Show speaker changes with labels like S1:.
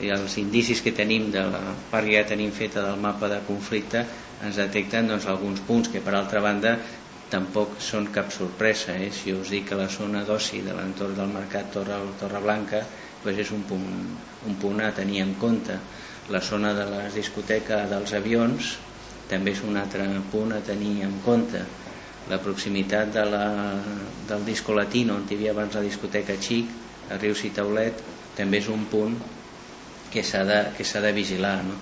S1: els indicis que tenim de la part que ja tenim feta del mapa de conflicte ens detecten alguns punts que per altra banda tampoc són cap sorpresa. Si us dic que la zona d'oci de l'entorn del mercat Torreblanca és un punt a tenir en compte. La zona de les discoteques dels avions també és un altre punt a tenir en compte. La proximitat del disco latino, on hi havia abans la discoteca Xic, a Rius i Taulet, també és un punt que s'ha de vigilar, no?